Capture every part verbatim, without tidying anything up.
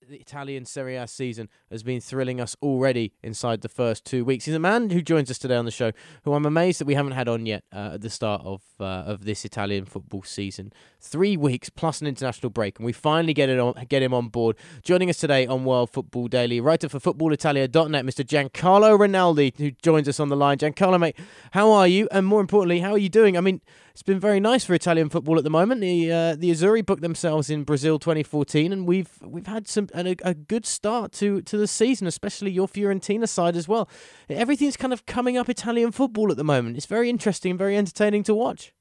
the Italian Serie A season has been thrilling us already inside the first two weeks. He's a man who joins us today on the show, who I'm amazed that we haven't had on yet uh, at the start of uh, of this Italian football season. Three weeks plus an international break, and we finally get it on, get him on board. Joining us today on World Football Daily, writer for football italia dot net, Mister Giancarlo Rinaldi, who joins us on the line. Giancarlo, mate, how are you? And more importantly, how are you doing? I mean, it's been very nice for Italian football at the moment. The uh, the Azzurri booked themselves in Brazil twenty fourteen, and we've we've had some a, a good start to, to the season, especially your Fiorentina side as well. Everything's kind of coming up Italian football at the moment. It's very interesting and very entertaining to watch.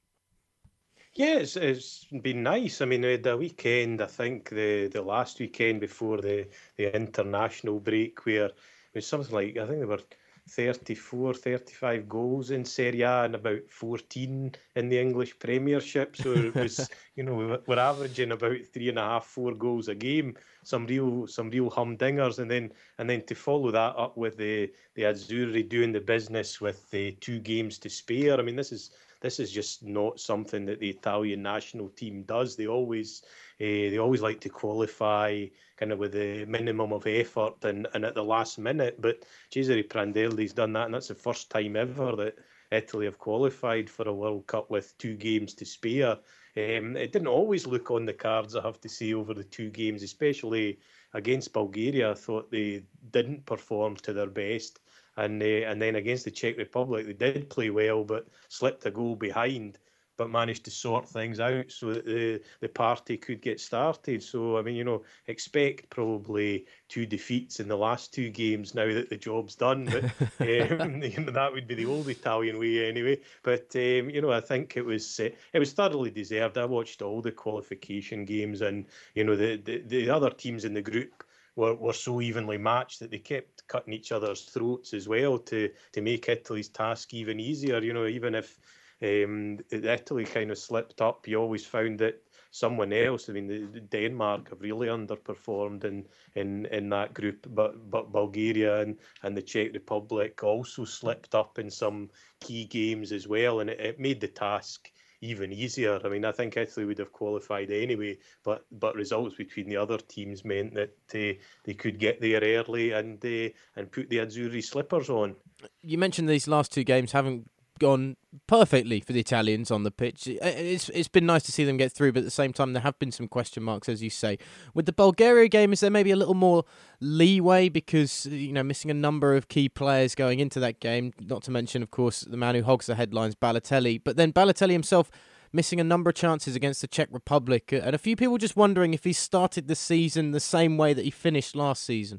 Yeah, it's, it's been nice. I mean, we had a weekend, I think the, the last weekend before the, the international break, where it was something like, I think there were thirty-four, thirty-five goals in Serie A and about fourteen in the English Premiership. So it was, you know, we were, we're averaging about three and a half, four goals a game. Some real, some real humdingers, and then and then to follow that up with the the Azzurri doing the business with the two games to spare. I mean, this is this is just not something that the Italian national team does. They always uh, they always like to qualify kind of with the minimum of effort and, and at the last minute. But Cesare Prandelli's done that, and that's the first time ever that Italy have qualified for a World Cup with two games to spare. Um, it didn't always look on the cards, I have to say, over the two games, especially against Bulgaria. I thought they didn't perform to their best. And uh, and then against the Czech Republic, they did play well, but slipped a goal behind, but managed to sort things out so that the, the party could get started. So, I mean, you know, expect probably two defeats in the last two games now that the job's done. But um, you know, that would be the old Italian way anyway. But, um, you know, I think it was uh, it was thoroughly deserved. I watched all the qualification games, and, you know, the, the, the other teams in the group were, were so evenly matched that they kept cutting each other's throats as well to, to make Italy's task even easier. You know, even if Um, Italy kind of slipped up, you always found that someone else, I mean, the, the Denmark have really underperformed in, in, in that group, but but Bulgaria and, and the Czech Republic also slipped up in some key games as well, and it, it made the task even easier. I mean, I think Italy would have qualified anyway, but but results between the other teams meant that uh, they could get there early and uh, and put the Azzurri slippers on. You mentioned these last two games haven't gone perfectly for the Italians on the pitch. It's it's been nice to see them get through, but at the same time there have been some question marks, as you say. With the Bulgaria game, is there maybe a little more leeway because, you know, missing a number of key players going into that game, not to mention, of course, the man who hogs the headlines, Balotelli, but then Balotelli himself missing a number of chances against the Czech Republic, and a few people just wondering if he started the season the same way that he finished last season.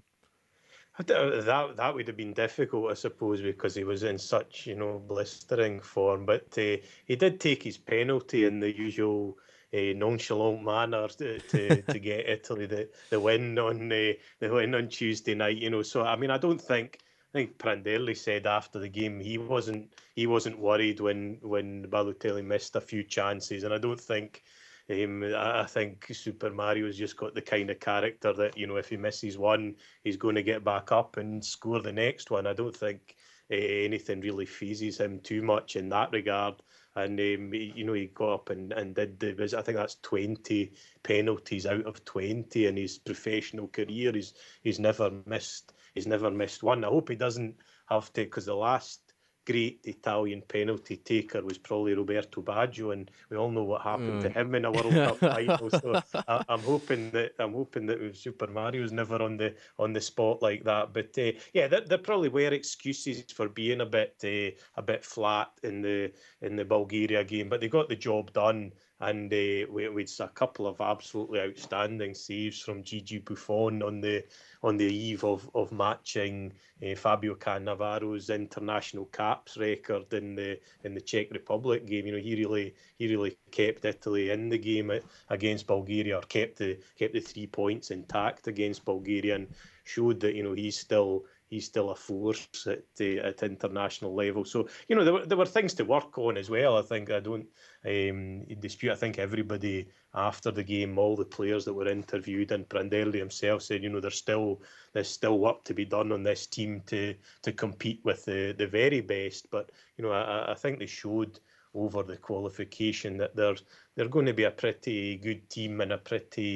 That that would have been difficult, I suppose, because he was in such, you know, blistering form. But uh, he did take his penalty in the usual uh, nonchalant manner to, to, to get Italy the, the win on uh, the win on Tuesday night. You know, so I mean, I don't think I think Prandelli said after the game he wasn't he wasn't worried when when Balotelli missed a few chances, and I don't think. Um, I think Super Mario's just got the kind of character that, you know, if he misses one, he's going to get back up and score the next one. I don't think uh, anything really phases him too much in that regard. And, um, he, you know, he got up and, and did the, I think that's twenty penalties out of twenty in his professional career. He's he's never missed, he's never missed one. I hope he doesn't have to, because the last great Italian penalty taker was probably Roberto Baggio, and we all know what happened mm. to him in a World Cup final. So I, I'm hoping that I'm hoping that Super Mario's never on the on the spot like that. But uh, yeah, there, there probably were excuses for being a bit uh, a bit flat in the in the Bulgaria game, but they got the job done. And uh, we, we had a couple of absolutely outstanding saves from Gigi Buffon on the on the eve of of matching uh, Fabio Cannavaro's international caps record in the in the Czech Republic game. You know, he really he really kept Italy in the game against Bulgaria, or kept the kept the three points intact against Bulgaria, and showed that, you know, he's still. He's still a force at uh, at international level. So, you know, there were there were things to work on as well. I think I don't um, dispute. I think everybody after the game, all the players that were interviewed, and Prandelli himself said, you know, there's still there's still work to be done on this team to to compete with the the very best. But, you know, I, I think they showed over the qualification that they're they're going to be a pretty good team and a pretty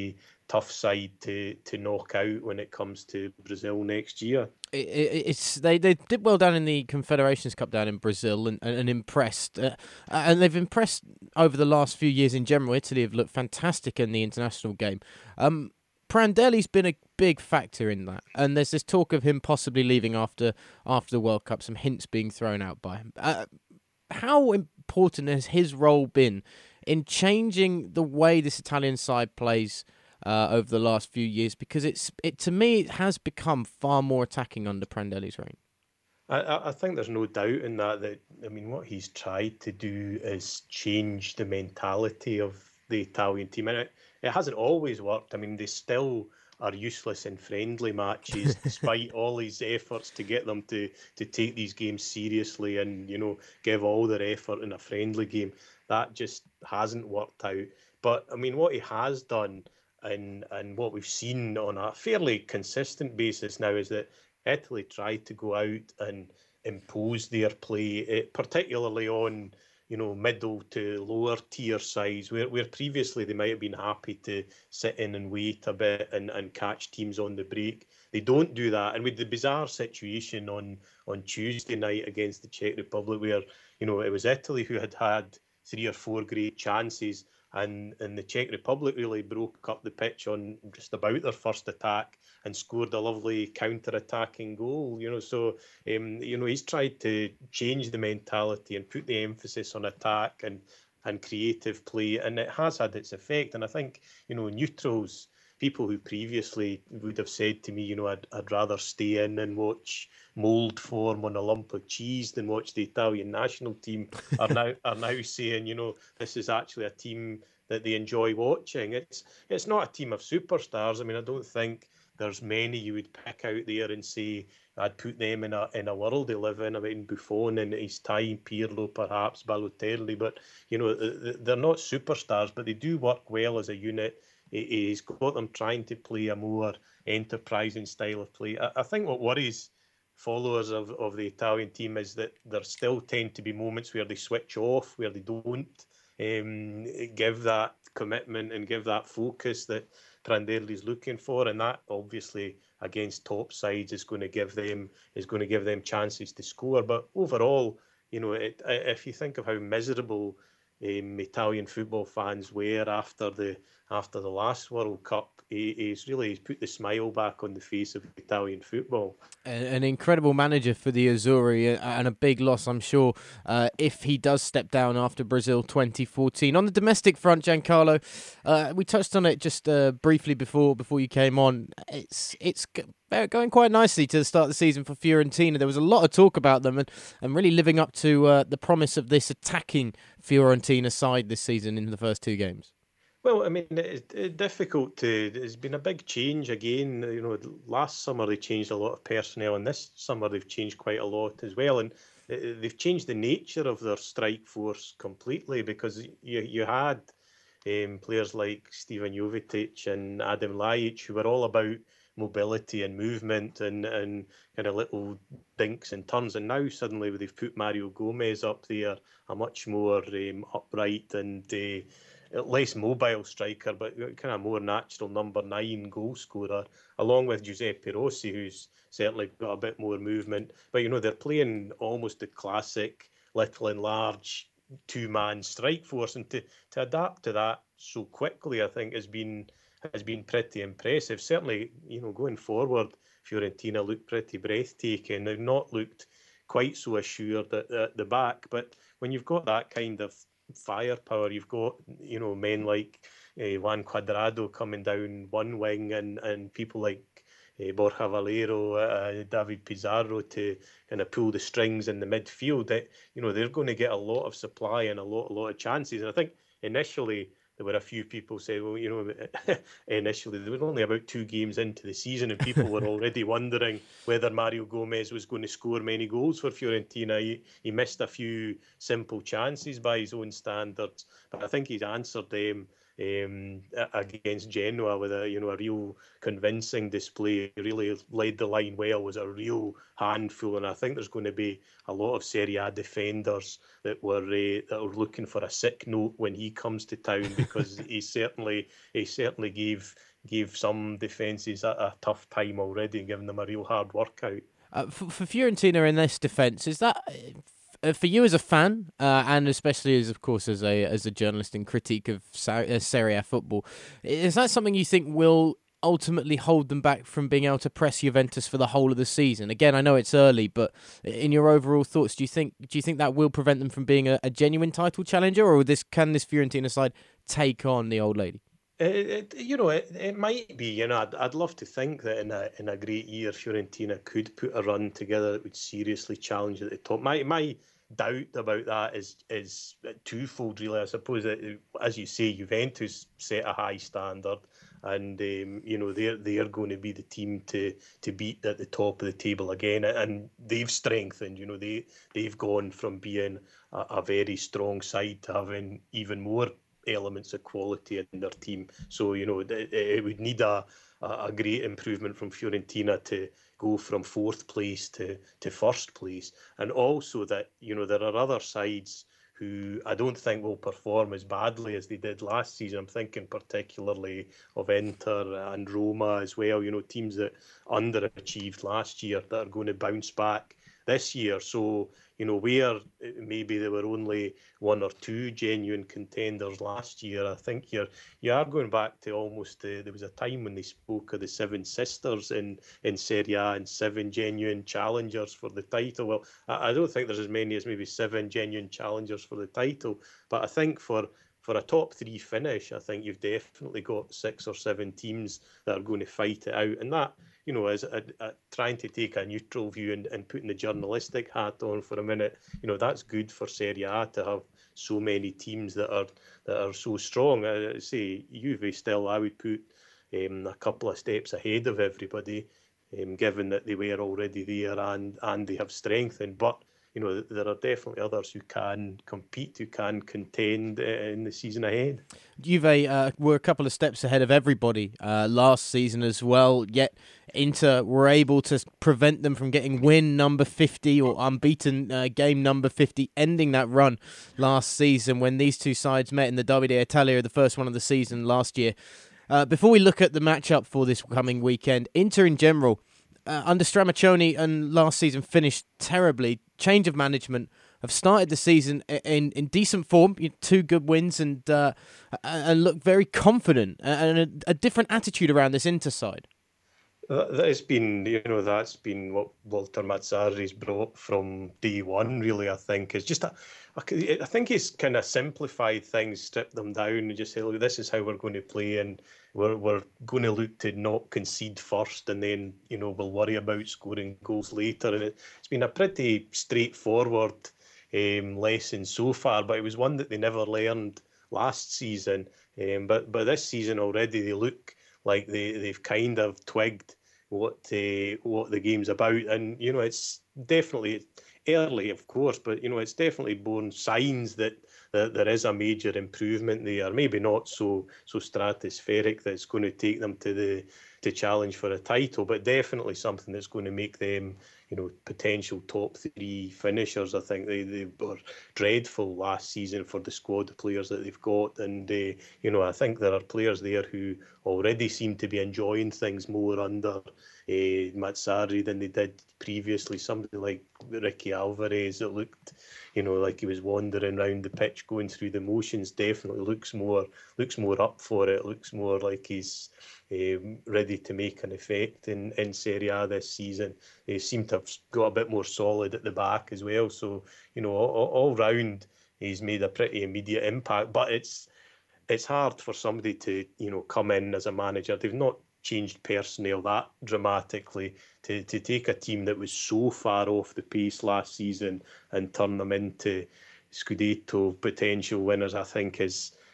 tough side to to knock out when it comes to Brazil next year. It, it, it's they, they did well down in the Confederations Cup down in Brazil and, and, and impressed, uh, and they've impressed over the last few years in general. Italy have looked fantastic in the international game. Um, Prandelli's been a big factor in that, and there's this talk of him possibly leaving after after the World Cup. Some hints being thrown out by him. Uh, how important has his role been in changing the way this Italian side plays uh, over the last few years? Because it's it to me it has become far more attacking under Prandelli's reign. I, I think there's no doubt in that. That I mean, what he's tried to do is change the mentality of the Italian team, and it, it hasn't always worked. I mean, they still are useless in friendly matches, despite all his efforts to get them to to take these games seriously and, you know, give all their effort in a friendly game. That just hasn't worked out. But I mean, what he has done, and and what we've seen on a fairly consistent basis now, is that Italy tried to go out and impose their play, eh, particularly on, you know, middle to lower tier sides, where, where previously they might have been happy to sit in and wait a bit and, and catch teams on the break. They don't do that. And with the bizarre situation on, on Tuesday night against the Czech Republic, where, you know, it was Italy who had had three or four great chances, and, and the Czech Republic really broke up the pitch on just about their first attack and scored a lovely counter-attacking goal. You know, so um, you know, he's tried to change the mentality and put the emphasis on attack and and creative play, and it has had its effect. And I think, you know, neutrals, people who previously would have said to me, you know, I'd, I'd rather stay in and watch mould form on a lump of cheese than watch the Italian national team, are now are now saying, you know, this is actually a team that they enjoy watching. It's it's not a team of superstars. I mean, I don't think there's many you would pick out there and say I'd put them in a in a world they live in. I mean, Buffon in his time, Pirlo perhaps, Balotelli, but, you know, they're not superstars, but they do work well as a unit. He's got them trying to play a more enterprising style of play. I think what worries followers of, of the Italian team is that there still tend to be moments where they switch off, where they don't um, give that commitment and give that focus that Prandelli's looking for, and that obviously against top sides is going to give them is going to give them chances to score. But overall, you know, it, if you think of how miserable um, Italian football fans were after the after the last World Cup, he, he's really he's put the smile back on the face of Italian football. An, an incredible manager for the Azzurri, and a big loss, I'm sure, uh, if he does step down after Brazil twenty fourteen. On the domestic front, Giancarlo, uh, we touched on it just uh, briefly before before you came on. It's it's going quite nicely to the start of the season for Fiorentina. There was a lot of talk about them and, and really living up to uh, the promise of this attacking Fiorentina side this season in the first two games. Well, I mean, it's difficult to. There's been a big change again. You know, last summer they changed a lot of personnel, and this summer they've changed quite a lot as well. And they've changed the nature of their strike force completely, because you you had um, players like Stevan Jovetic and Adam Ljajic who were all about mobility and movement and and kind of little dinks and turns, and now suddenly they've put Mario Gomez up there, a much more um, upright and uh, less mobile striker, but kind of more natural number nine goal scorer, along with Giuseppe Rossi, who's certainly got a bit more movement. But, you know, they're playing almost the classic little and large two-man strike force, and to, to adapt to that so quickly, I think, has been has been pretty impressive. Certainly, you know, going forward, Fiorentina looked pretty breathtaking. They've not looked quite so assured at, at the back, but when you've got that kind of firepower, you've got, you know, men like uh, Juan Cuadrado coming down one wing, and and people like uh, Borja Valero, uh, David Pizarro to kind of pull the strings in the midfield. That, you know, they're going to get a lot of supply and a lot a lot of chances. And I think initially there were a few people say, well, you know, initially there were only about two games into the season and people were already wondering whether Mario Gomez was going to score many goals for Fiorentina. He, he missed a few simple chances by his own standards, but I think he's answered them um, against Genoa with a you know a real convincing display. He really led the line well, was a real handful, and I think there's going to be a lot of Serie A defenders that were uh, that are looking for a sick note when he comes to town, because he certainly he certainly gave gave some defences a, a tough time already, giving them a real hard workout. Uh, for, for Fiorentina in this defence, is that uh, for you as a fan, uh, and especially as, of course, as a as a journalist and critique of uh, Serie A football, is that something you think will ultimately hold them back from being able to press Juventus for the whole of the season? Again, I know it's early, but in your overall thoughts, do you think do you think that will prevent them from being a, a genuine title challenger, or this can this Fiorentina side take on the old lady? It, it, you know, it, it might be. You know, I'd, I'd love to think that in a in a great year, Fiorentina could put a run together that would seriously challenge at the top. My my doubt about that is is twofold, really. I suppose that, as you say, Juventus set a high standard, and um, you know they're they're going to be the team to to beat at the top of the table again, and they've strengthened. You know, they they've gone from being a, a very strong side to having even more elements of quality in their team. So, you know, it, it would need a, a great improvement from Fiorentina to go from fourth place to, to first place. And also that, you know, there are other sides who I don't think will perform as badly as they did last season. I'm thinking particularly of Inter and Roma as well, you know, teams that underachieved last year that are going to bounce back this year. So, you know, where maybe there were only one or two genuine contenders last year, I think you're you are going back to almost uh, there was a time when they spoke of the Seven Sisters in in Serie A and seven genuine challengers for the title. Well, I, I don't think there's as many as maybe seven genuine challengers for the title, but I think for for a top three finish, I think you've definitely got six or seven teams that are going to fight it out, and that, you know, as a, a, trying to take a neutral view and, and putting the journalistic hat on for a minute, you know, that's good for Serie A to have so many teams that are that are so strong. I say Juve still, I would put um, a couple of steps ahead of everybody, um, given that they were already there and and they have strengthened. But you know, there are definitely others who can compete, who can contend in the season ahead. Juve uh, were a couple of steps ahead of everybody uh, last season as well, yet Inter were able to prevent them from getting win number fifty or unbeaten uh, game number fifty, ending that run last season when these two sides met in the Derby d'Italia, the first one of the season last year. Uh, before we look at the matchup for this coming weekend, Inter in general, uh, under Stramaccioni and last season finished terribly. Change of management, have started the season in, in decent form, two good wins, and uh, and look very confident, and a, a different attitude around this Inter side. That has been, you know, that's been what Walter Mazzarri's brought from day one, really, I think. It's just, a, I think he's kind of simplified things, stripped them down, and just say, look, this is how we're going to play, and we're, we're going to look to not concede first, and then, you know, we'll worry about scoring goals later. And it, it's been a pretty straightforward um, lesson so far, but it was one that they never learned last season. Um, but, but this season already, they look like they, they've kind of twigged what uh, what the game's about, and you know it's definitely early, of course, but you know it's definitely borne signs that, that there is a major improvement there. Maybe not so so stratospheric that it's going to take them to the to challenge for a title, but definitely something that's going to make them, you know, potential top three finishers. I think they, they were dreadful last season for the squad of players that they've got, and uh, you know I think there are players there who already seem to be enjoying things more under uh, Mazzarri than they did previously. Somebody like Ricky Alvarez that looked, you know, like he was wandering around the pitch going through the motions, definitely looks more looks more up for it, looks more like he's um, ready to make an effect in, in Serie A this season. They seem to have got a bit more solid at the back as well. So, you know, all, all round he's made a pretty immediate impact, but it's it's hard for somebody to, you know, come in as a manager. They've not changed personnel that dramatically to, to take a team that was so far off the pace last season and turn them into Scudetto potential winners, I think is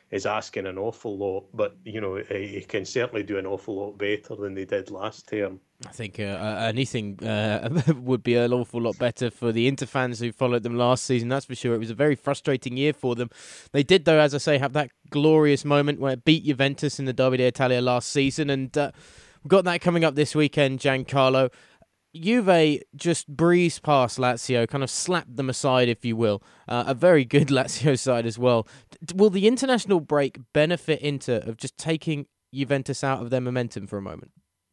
is asking an awful lot, but you know he, he can certainly do an awful lot better than they did last term. I think uh, uh, anything uh, would be an awful lot better for the Inter fans who followed them last season, that's for sure. It was a very frustrating year for them. They did, though, as I say, have that glorious moment where it beat Juventus in the Derby d'Italia last season, and uh, we've got that coming up this weekend, Giancarlo. Juve just breezed past Lazio, kind of slapped them aside, if you will. Uh, a very good Lazio side as well. D- will the international break benefit Inter of just taking Juventus out of their momentum for a moment?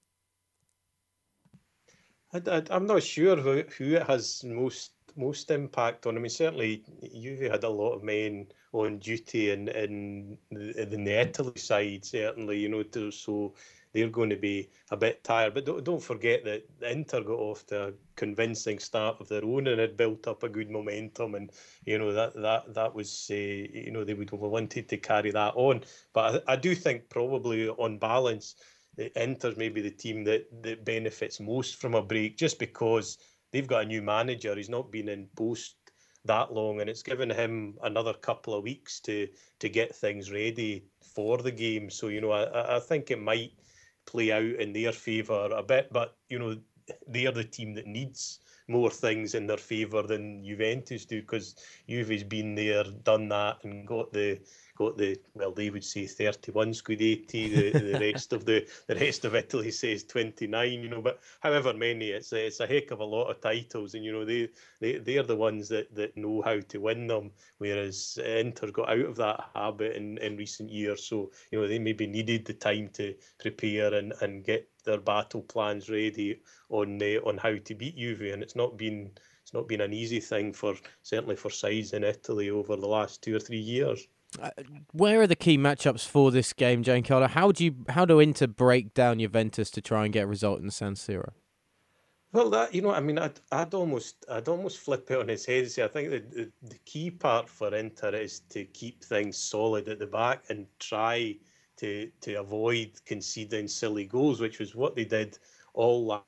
I, I, I'm not sure who, who it has most most impact on. I mean, certainly Juve had a lot of men on duty in in the, in the Italy side. Certainly, you know, to, so they're going to be a bit tired. But don't, don't forget that Inter got off to a convincing start of their own and had built up a good momentum. And you know that that that was uh, you know they would have wanted to carry that on. But I, I do think probably on balance, Inter's maybe the team that, that benefits most from a break, just because they've got a new manager. He's not been in post that long, and it's given him another couple of weeks to to get things ready for the game. So, you know, I, I think it might play out in their favour a bit, but, you know, they're the team that needs more things in their favour than Juventus do, because Juve's been there, done that, and got the got the well, they would say thirty-one Scudetti. The the rest of the the rest of Italy says twenty-nine. You know, but however many, it's a, it's a heck of a lot of titles, and you know they they they're the ones that that know how to win them. Whereas Inter got out of that habit in in recent years, so you know they maybe needed the time to prepare and and get their battle plans ready on uh, on how to beat Juve, and it's not been it's not been an easy thing for certainly for sides in Italy over the last two or three years. Uh, where are the key matchups for this game, Giancarlo? How do you how do Inter break down Juventus to try and get a result in San Siro? Well, that you know, I mean, I'd, I'd almost, I'd almost flip it on its head and say I think that the, the key part for Inter is to keep things solid at the back and try to to avoid conceding silly goals, which was what they did all last.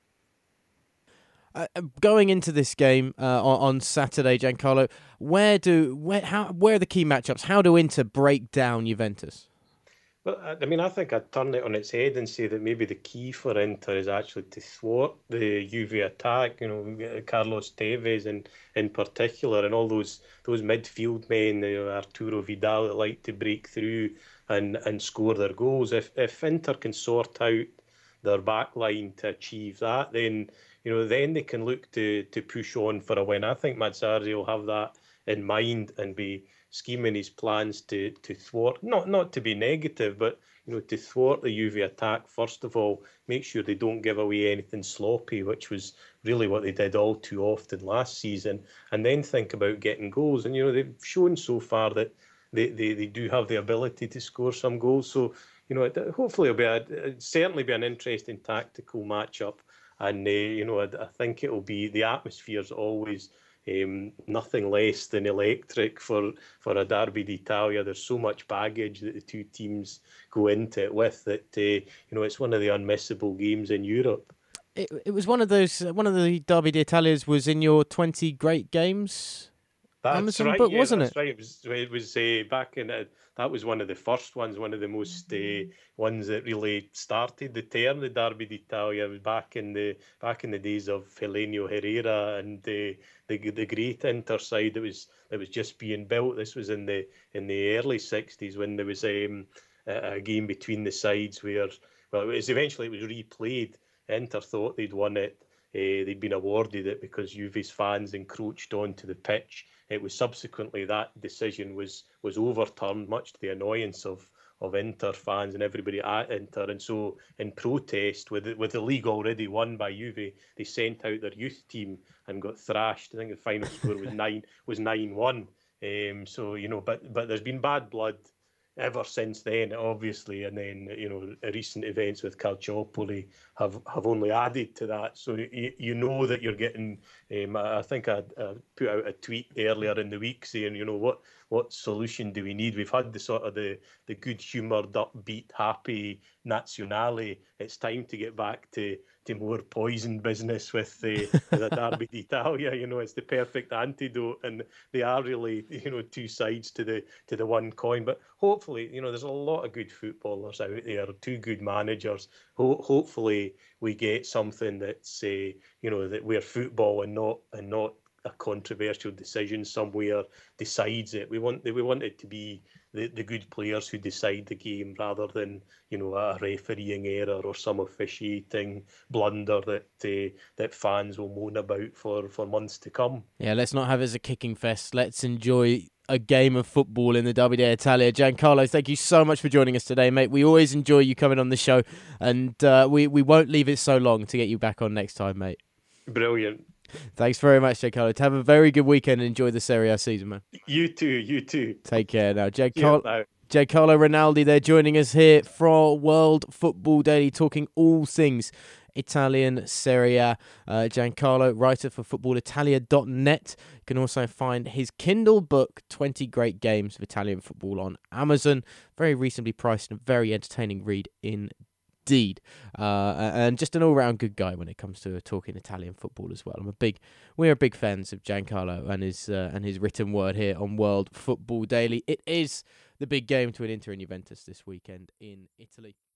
Uh, going into this game uh, on, on Saturday, Giancarlo, where do where how where are the key matchups? How do Inter break down Juventus? Well, I mean, I think I'd turn it on its head and say that maybe the key for Inter is actually to thwart the Juve attack. You know, Carlos Tevez in in particular, and all those those midfield men, you know, Arturo Vidal, that like to break through and and score their goals. If if Inter can sort out their back line to achieve that, then you know, then they can look to to push on for a win. I think Mazzarri will have that in mind and be scheming his plans to to thwart, not not to be negative, but you know, to thwart the Juve attack. First of all, make sure they don't give away anything sloppy, which was really what they did all too often last season, and then think about getting goals. And you know, they've shown so far that they they, they do have the ability to score some goals. So you know, hopefully it'll be a, it'll certainly be an interesting tactical matchup. And uh, you know, I, I think it'll be the atmosphere's always um, nothing less than electric for for a Derby d'Italia. There's so much baggage that the two teams go into it with that uh, you know it's one of the unmissable games in Europe. It it was one of those one of the Derby d'Italias was in your twenty great games That's Amazon right. book, Yeah, wasn't that's it? right. It was it was uh, back in uh, that was one of the first ones, one of the most uh, ones that really started the term, the Derby d'Italia. It was back in the back in the days of Helenio Herrera and uh, the the great Inter side that was that was just being built. This was in the in the early sixties when there was um, a, a game between the sides where well, it was eventually it was replayed. Inter thought they'd won it. Uh, they'd been awarded it because Juve's fans encroached onto the pitch. It was subsequently that decision was was overturned, much to the annoyance of of Inter fans and everybody at Inter. And so, in protest, with the, with the league already won by Juve, they sent out their youth team and got thrashed. I think the final score was nine was nine one. Um, so you know, but but there's been bad blood ever since then, obviously, and then you know recent events with Calciopoli have, have only added to that. So you, you know that you're getting. Um, I think I, I put out a tweet earlier in the week saying, you know what what solution do we need? We've had the sort of the the good humoured, upbeat, happy Nazionale. It's time to get back to to more poison business with the with a Derby d'Italia. You know, it's the perfect antidote, and they are really, you know, two sides to the to the one coin. But hopefully, you know, there's a lot of good footballers out there, two good managers. Ho- hopefully, we get something that's, uh, you know, that we're football and not and not a controversial decision somewhere decides it. We want we want it to be the, the good players who decide the game rather than, you know, a refereeing error or some officiating blunder that uh, that fans will moan about for, for months to come. Yeah, let's not have it as a kicking fest. Let's enjoy a game of football in the Derby d'Italia. Giancarlo, thank you so much for joining us today, mate. We always enjoy you coming on the show, and uh, we, we won't leave it so long to get you back on next time, mate. Brilliant. Thanks very much, Giancarlo. Have a very good weekend and enjoy the Serie A season, man. You too, you too. Take care now. Giancarlo, now. Giancarlo Rinaldi there joining us here from World Football Daily, talking all things Italian Serie A. Uh, Giancarlo, writer for football italia dot net. You can also find his Kindle book, twenty Great Games of Italian Football, on Amazon. Very reasonably priced and very entertaining read indeed. Uh, and just an all-round good guy when it comes to talking Italian football as well. I'm a big, we're big fans of Giancarlo and his uh, and his written word here on World Football Daily. It is the big game between Inter and Juventus this weekend in Italy.